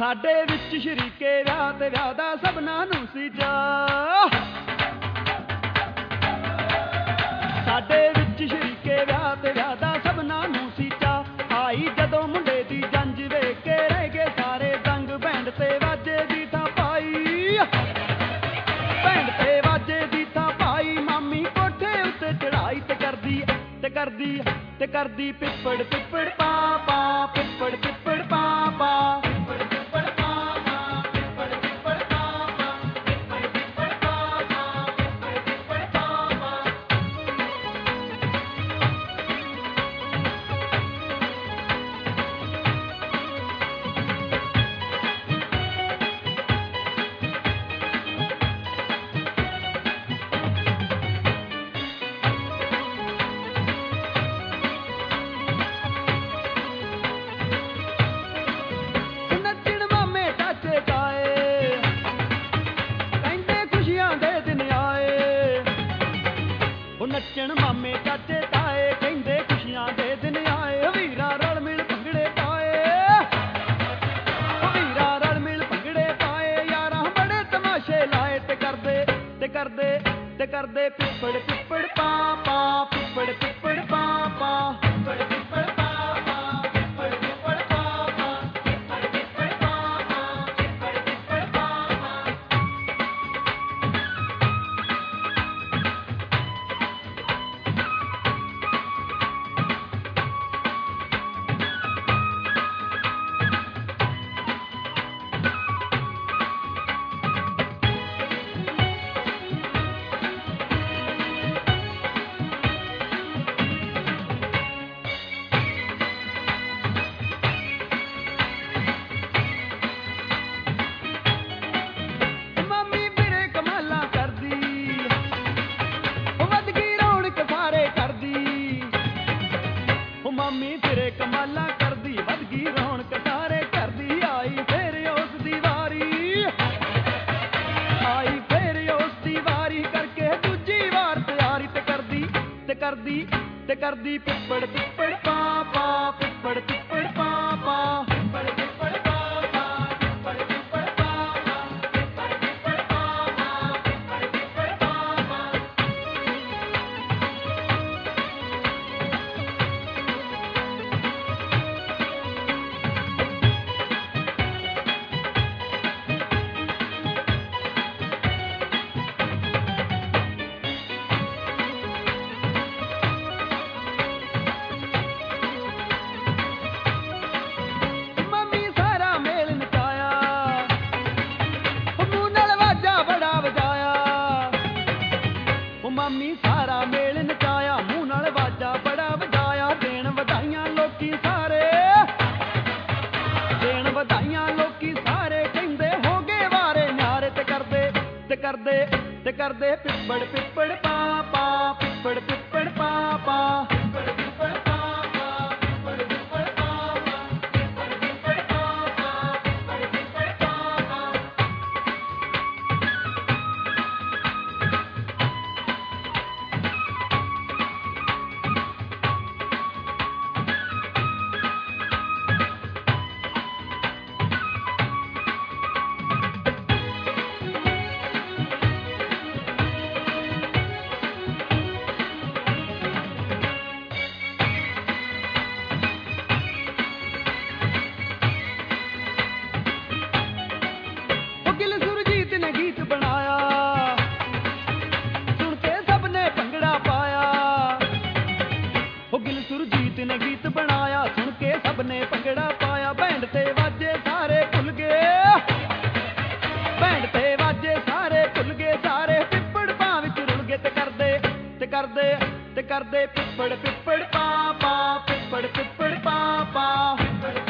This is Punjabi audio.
ਸਾਡੇ ਵਿੱਚ ਸ਼ਰੀਕੇ ਵਿਆਹ ਤੇ ਵਿਆਹ ਦਾ ਸਭਨਾਂ ਨੂੰ ਸੀ ਚਾਅ। ਸਾਡੇ ਵਿੱਚ ਸ਼ਰੀਕੇ ਵਿਆਹ ਤੇ ਵਿਆਹ ਦਾ ਸਭਨਾਂ ਨੂੰ ਸੀ ਚਾਅ। ਆਈ ਜਦੋਂ ਮੁੰਡੇ ਦੀ ਜੰਝ ਵੇਖ ਕੇ ਰਹਿ ਗਏ ਸਾਰੇ ਦੰਗ। ਬੈਂਡ ਤੇ ਵਾਜੇ ਦੀ ਥਾਂ ਪਾਈ, ਬੈਂਡ ਤੇ ਵਾਜੇ ਦੀ ਥਾਂ ਪਾਈ। ਮਾਮੀ ਕੋਠੇ ਉੱਤੇ ਚੜਾਈ ਤੇ ਕਰਦੀ ਪਿੱਪੜ ਪਿੱਪੜ ਪਾ ਪਾ, ਪਿੱਪੜ ਪਿੱਪੜ ਪਾ ਪਾ। ਨੱਚਣ ਮਾਮੇ ਚਾਚੇ ਤਾਏ ਕਹਿੰਦੇ ਖੁਸ਼ੀਆਂ ਦੇ ਦਿਨ ਆਏ। ਵੀਰਾ ਰਲ ਮਿਲ ਭੰਗੜੇ ਪਾਏ, ਵੀਰਾ ਰਲ ਮਿਲ ਭੰਗੜੇ ਪਾਏ। ਯਾਰਾਂ ਬੜੇ ਤਮਾਸ਼ੇ ਲਾਏ ਤੇ ਕਰਦੇ ਪਿੱਪੜ ਪਿੱਪੜ ਪਾ ਪਾ, ਪਿੱਪੜ ਪਿੱਪੜ ਪਾ ਪਾ। ਮਾਮੀ ਤੇਰੇ ਕਮਾਲਾਂ ਕਰਦੀ, ਵੱਧ ਗਈ ਰੌਣਕ ਸਾਰੇ ਕਰਦੀ। ਆਈ ਫੇਰ ਉਸ ਦੀ ਵਾਰੀ, ਆਈ ਫੇਰ ਉਸ ਦੀ ਵਾਰੀ। ਕਰਕੇ ਦੂਜੀ ਵਾਰ ਤਿਆਰੀ ਤੇ ਕਰਦੀ ਪਿੱਪੜ ਪਿੱਪੜ ਪਾ ਪਾ, ਪਿੱਪੜ ਪਿੱਪੜ ਪਾ ਪਾ। ਮਾਮੀ ਸਾਰਾ ਮੇਲ ਨਚਾਇਆ, ਮੂੰਹ ਨਾਲ ਵਾਜਾ ਬੜਾ ਵਜਾਇਆ। ਦੇਣ ਵਧਾਈਆਂ ਲੋਕੀ ਸਾਰੇ, ਦੇਣ ਵਧਾਈਆਂ ਲੋਕੀ ਸਾਰੇ। ਕਹਿੰਦੇ ਹੋ ਗਏ ਵਾਰੇ ਨਿਆਰੇ ਤੇ ਕਰਦੇ ਪਿੱਪੜ ਪਿੱਪੜ ਪਾ ਪਾ, ਪਿੱਪੜ ਪਿੱਪੜ ਪਾ ਪਾ। ਸੁਰਜੀਤ ਨੇ ਗੀਤ ਬਣਾਇਆ, ਸੁਣ ਕੇ ਸਭ ਨੇ ਭੰਗੜਾ ਪਾਇਆ। ਬੈਂਡ ਤੇ ਵਾਜੇ ਸਾਰੇ ਭੁੱਲ ਗਏ, ਬੈਂਡ ਤੇ ਵਾਜੇ ਸਾਰੇ ਭੁੱਲ ਗਏ। ਸਾਰੇ ਪਿੱਪੜ ਪਾ ਵਿੱਚ ਰੁਲ ਗਏ ਤੇ ਕਰਦੇ ਪਿੱਪੜ ਪਿੱਪੜ ਪਾ ਪਾ, ਪਿੱਪੜ ਪਿੱਪੜ ਪਾ ਪਾ।